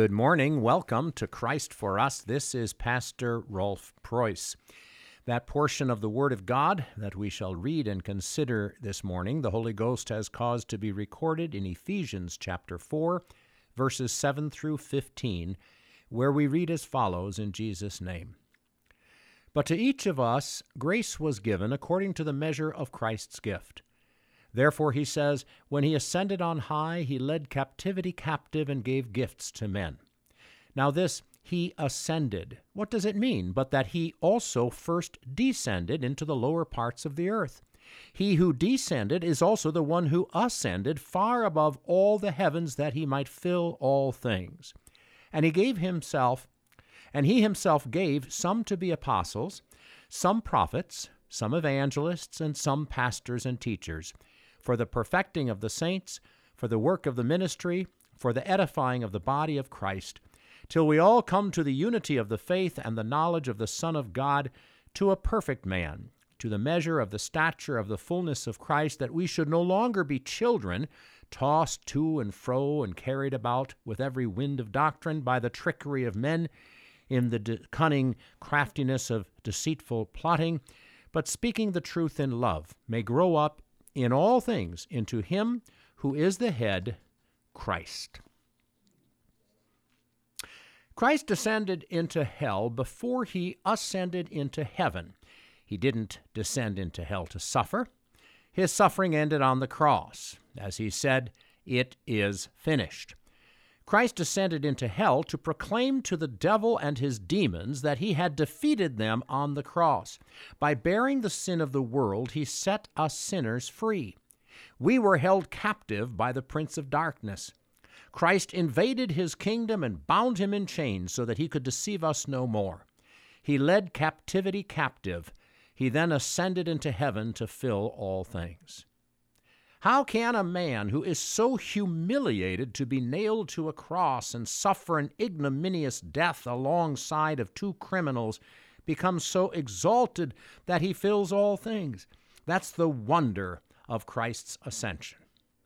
Good morning. Welcome to Christ for Us. This is Pastor Rolf Preuss. That portion of the Word of God that we shall read and consider this morning, the Holy Ghost has caused to be recorded in Ephesians chapter 4, verses 7 through 15, where we read as follows in Jesus' name. But to each of us grace was given according to the measure of Christ's gift. Therefore, he says, when he ascended on high, he led captivity captive and gave gifts to men. Now this, he ascended. What does it mean? But that he also first descended into the lower parts of the earth. He who descended is also the one who ascended far above all the heavens that he might fill all things. And he himself gave some to be apostles, some prophets, some evangelists, and some pastors and teachers, for the perfecting of the saints, for the work of the ministry, for the edifying of the body of Christ, till we all come to the unity of the faith and the knowledge of the Son of God, to a perfect man, to the measure of the stature of the fullness of Christ, that we should no longer be children, tossed to and fro and carried about with every wind of doctrine by the trickery of men, in the cunning craftiness of deceitful plotting, but speaking the truth in love, may grow up in all things into him who is the head, Christ. Christ descended into hell before he ascended into heaven. He didn't descend into hell to suffer. His suffering ended on the cross. As he said, "It is finished." Christ descended into hell to proclaim to the devil and his demons that he had defeated them on the cross. By bearing the sin of the world, he set us sinners free. We were held captive by the prince of darkness. Christ invaded his kingdom and bound him in chains so that he could deceive us no more. He led captivity captive. He then ascended into heaven to fill all things. How can a man who is so humiliated to be nailed to a cross and suffer an ignominious death alongside of two criminals become so exalted that he fills all things? That's the wonder of Christ's ascension.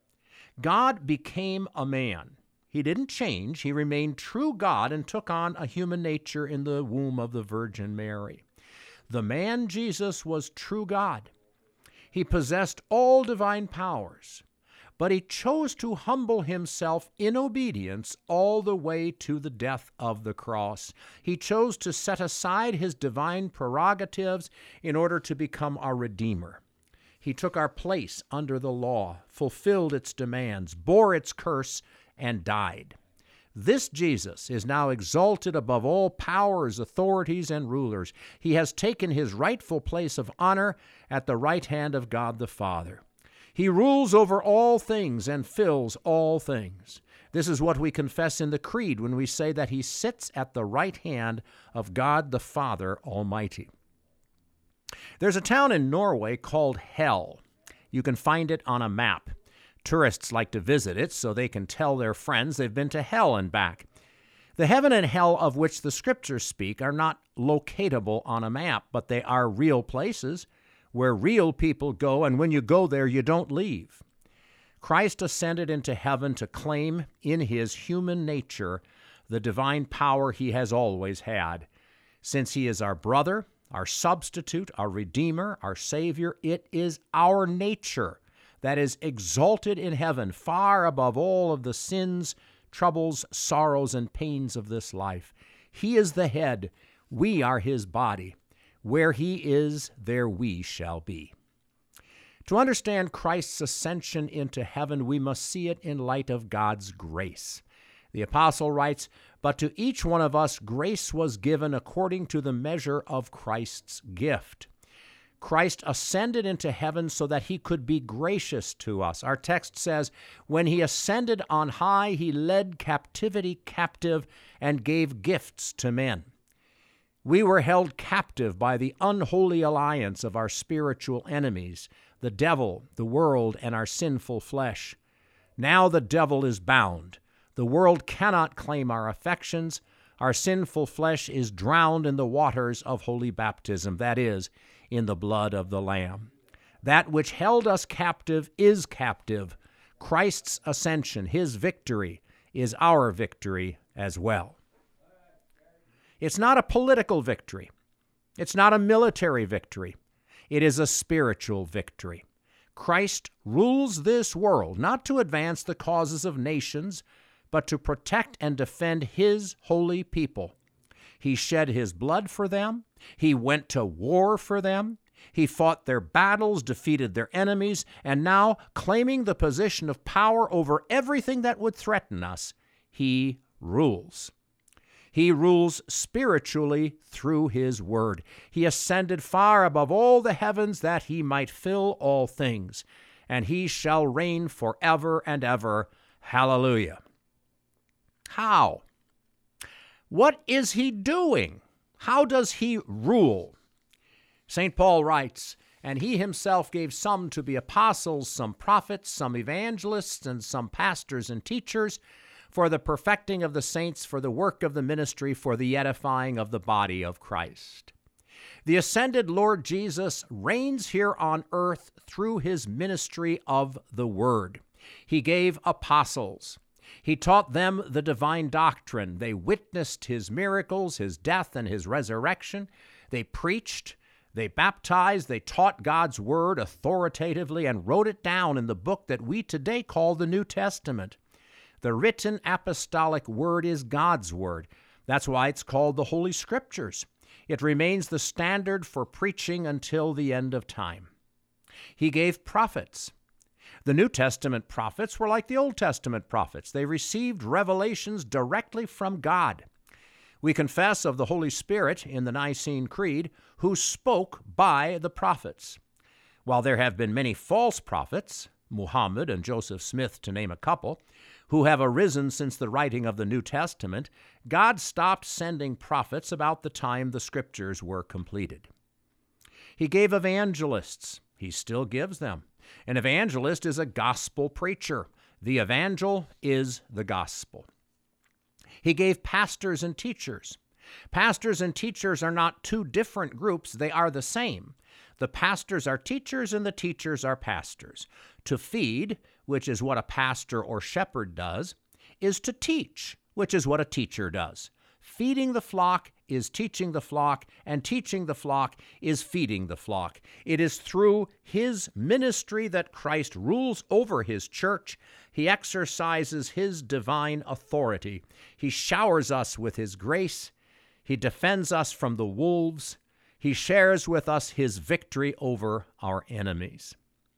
God became a man. He didn't change. He remained true God and took on a human nature in the womb of the Virgin Mary. The man Jesus was true God. He possessed all divine powers, but he chose to humble himself in obedience all the way to the death of the cross. He chose to set aside his divine prerogatives in order to become our Redeemer. He took our place under the law, fulfilled its demands, bore its curse, and died. This Jesus is now exalted above all powers, authorities, and rulers. He has taken his rightful place of honor at the right hand of God the Father. He rules over all things and fills all things. This is what we confess in the Creed when we say that he sits at the right hand of God the Father Almighty. There's a town in Norway called Hell. You can find it on a map. Tourists like to visit it so they can tell their friends they've been to hell and back. The heaven and hell of which the Scriptures speak are not locatable on a map, but they are real places where real people go, and when you go there, you don't leave. Christ ascended into heaven to claim in his human nature the divine power he has always had. Since he is our brother, our substitute, our Redeemer, our Savior, it is our nature that is exalted in heaven far above all of the sins, troubles, sorrows, and pains of this life. He is the head. We are his body. Where he is, there we shall be. To understand Christ's ascension into heaven, we must see it in light of God's grace. The apostle writes, "But to each one of us grace was given according to the measure of Christ's gift." Christ ascended into heaven so that he could be gracious to us. Our text says, when he ascended on high, he led captivity captive and gave gifts to men. We were held captive by the unholy alliance of our spiritual enemies, the devil, the world, and our sinful flesh. Now the devil is bound. The world cannot claim our affections. Our sinful flesh is drowned in the waters of holy baptism, that is, in the blood of the Lamb. That which held us captive is captive. Christ's ascension, his victory, is our victory as well. It's not a political victory. It's not a military victory. It is a spiritual victory. Christ rules this world not to advance the causes of nations, but to protect and defend His holy people. He shed His blood for them. He went to war for them. He fought their battles, defeated their enemies, and now, claiming the position of power over everything that would threaten us, He rules. He rules spiritually through His word. He ascended far above all the heavens that He might fill all things, and He shall reign forever and ever. Hallelujah. How? What is He doing? How does He rule? St. Paul writes, "And He Himself gave some to be apostles, some prophets, some evangelists, and some pastors and teachers, for the perfecting of the saints, for the work of the ministry, for the edifying of the body of Christ." The ascended Lord Jesus reigns here on earth through His ministry of the Word. He gave apostles. He taught them the divine doctrine. They witnessed His miracles, His death, and His resurrection. They preached, they baptized, they taught God's Word authoritatively, and wrote it down in the book that we today call the New Testament. The written apostolic word is God's Word. That's why it's called the Holy Scriptures. It remains the standard for preaching until the end of time. He gave prophets. The New Testament prophets were like the Old Testament prophets. They received revelations directly from God. We confess of the Holy Spirit in the Nicene Creed, who spoke by the prophets. While there have been many false prophets, Muhammad and Joseph Smith to name a couple, who have arisen since the writing of the New Testament, God stopped sending prophets about the time the Scriptures were completed. He gave evangelists. He still gives them. An evangelist is a gospel preacher. The evangel is the gospel. He gave pastors and teachers. Pastors and teachers are not two different groups. They are the same. The pastors are teachers and the teachers are pastors. To feed, which is what a pastor or shepherd does, is to teach, which is what a teacher does. Feeding the flock is teaching the flock, and teaching the flock is feeding the flock. It is through His ministry that Christ rules over His church. He exercises His divine authority. He showers us with His grace. He defends us from the wolves. He shares with us His victory over our enemies.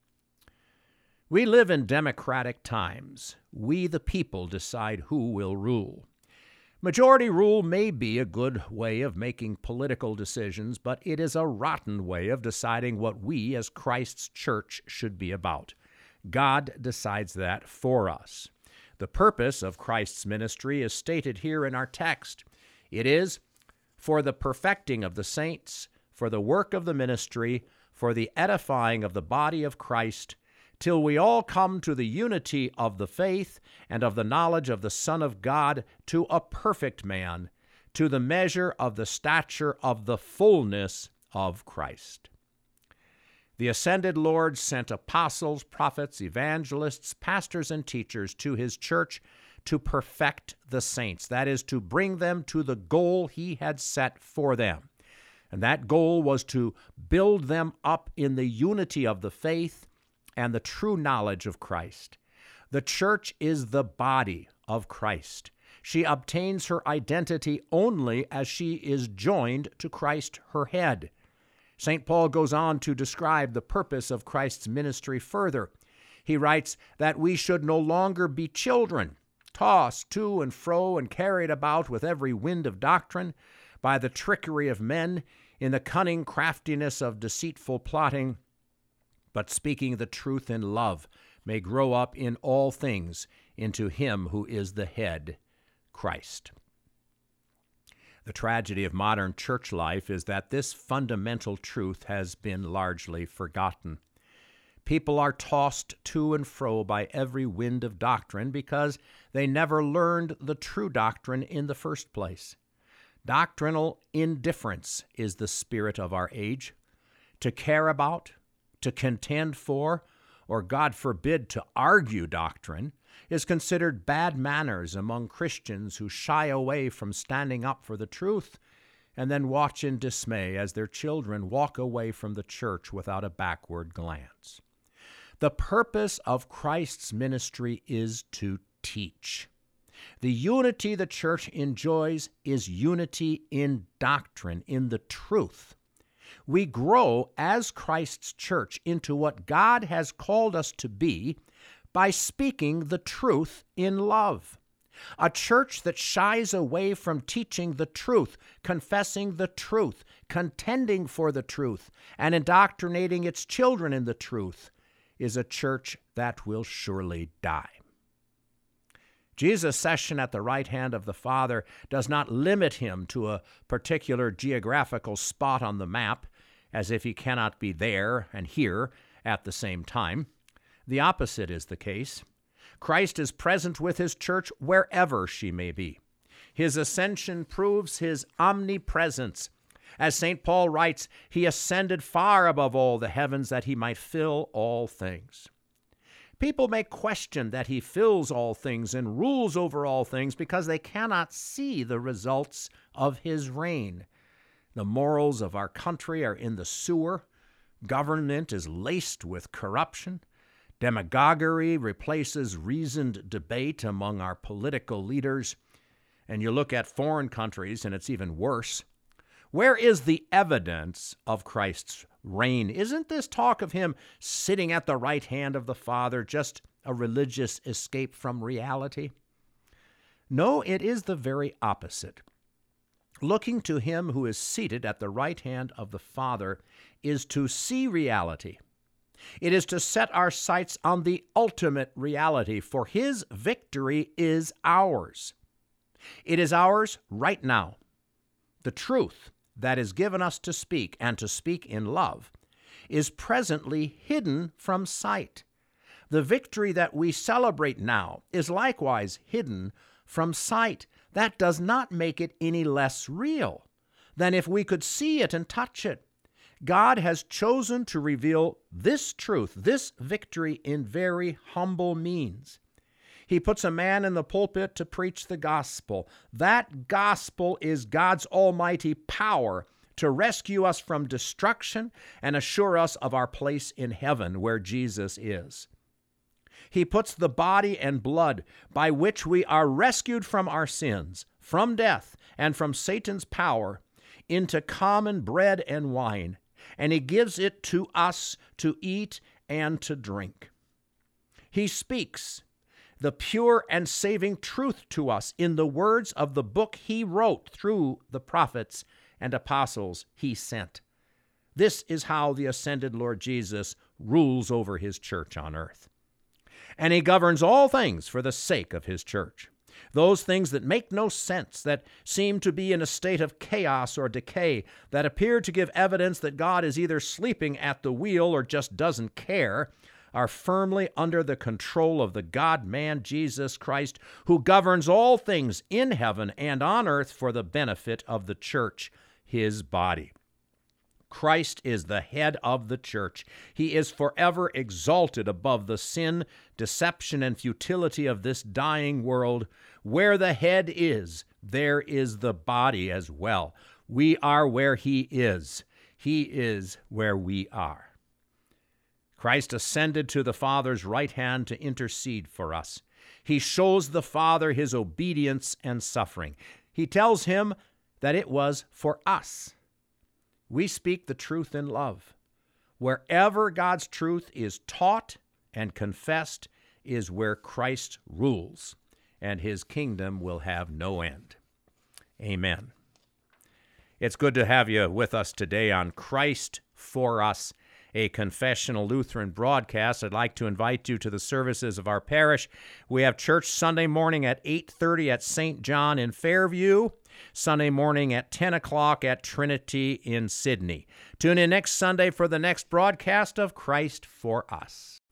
We live in democratic times. We, the people, decide who will rule. Majority rule may be a good way of making political decisions, but it is a rotten way of deciding what we as Christ's church should be about. God decides that for us. The purpose of Christ's ministry is stated here in our text. It is for the perfecting of the saints, for the work of the ministry, for the edifying of the body of Christ, till we all come to the unity of the faith and of the knowledge of the Son of God, to a perfect man, to the measure of the stature of the fullness of Christ. The ascended Lord sent apostles, prophets, evangelists, pastors, and teachers to His church to perfect the saints, that is, to bring them to the goal He had set for them. And that goal was to build them up in the unity of the faith and the true knowledge of Christ. The church is the body of Christ. She obtains her identity only as she is joined to Christ, her head. St. Paul goes on to describe the purpose of Christ's ministry further. He writes that we should no longer be children, tossed to and fro and carried about with every wind of doctrine, by the trickery of men, in the cunning craftiness of deceitful plotting, but speaking the truth in love, may grow up in all things into Him who is the head, Christ. The tragedy of modern church life is that this fundamental truth has been largely forgotten. People are tossed to and fro by every wind of doctrine because they never learned the true doctrine in the first place. Doctrinal indifference is the spirit of our age. To care about, to contend for, or God forbid, to argue doctrine is considered bad manners among Christians who shy away from standing up for the truth and then watch in dismay as their children walk away from the church without a backward glance. The purpose of Christ's ministry is to teach. The unity the church enjoys is unity in doctrine, in the truth. We grow as Christ's church into what God has called us to be by speaking the truth in love. A church that shies away from teaching the truth, confessing the truth, contending for the truth, and indoctrinating its children in the truth is a church that will surely die. Jesus' session at the right hand of the Father does not limit him to a particular geographical spot on the map, as if he cannot be there and here at the same time. The opposite is the case. Christ is present with his church wherever she may be. His ascension proves his omnipresence. As St. Paul writes, he ascended far above all the heavens that he might fill all things. People may question that he fills all things and rules over all things because they cannot see the results of his reign. The morals of our country are in the sewer. Government is laced with corruption. Demagoguery replaces reasoned debate among our political leaders. And you look at foreign countries, and it's even worse. Where is the evidence of Christ's reign? Isn't this talk of him sitting at the right hand of the Father just a religious escape from reality? No, it is the very opposite. Looking to him who is seated at the right hand of the Father is to see reality. It is to set our sights on the ultimate reality, for his victory is ours. It is ours right now. The truth that is given us to speak, and to speak in love, is presently hidden from sight. The victory that we celebrate now is likewise hidden from sight. That does not make it any less real than if we could see it and touch it. God has chosen to reveal this truth, this victory, in very humble means. He puts a man in the pulpit to preach the gospel. That gospel is God's almighty power to rescue us from destruction and assure us of our place in heaven where Jesus is. He puts the body and blood by which we are rescued from our sins, from death, and from Satan's power into common bread and wine, and he gives it to us to eat and to drink. He speaks the pure and saving truth to us in the words of the book he wrote through the prophets and apostles he sent. This is how the ascended Lord Jesus rules over his church on earth. And he governs all things for the sake of his church. Those things that make no sense, that seem to be in a state of chaos or decay, that appear to give evidence that God is either sleeping at the wheel or just doesn't care, are firmly under the control of the God-man Jesus Christ, who governs all things in heaven and on earth for the benefit of the church, his body. Christ is the head of the church. He is forever exalted above the sin, deception, and futility of this dying world. Where the head is, there is the body as well. We are where he is. He is where we are. Christ ascended to the Father's right hand to intercede for us. He shows the Father his obedience and suffering. He tells him that it was for us. We speak the truth in love. Wherever God's truth is taught and confessed is where Christ rules, and his kingdom will have no end. Amen. It's good to have you with us today on Christ for Us, a confessional Lutheran broadcast. I'd like to invite you to the services of our parish. We have church Sunday morning at 8:30 at St. John in Fairview, Sunday morning at 10 o'clock at Trinity in Sydney. Tune in next Sunday for the next broadcast of Christ for Us.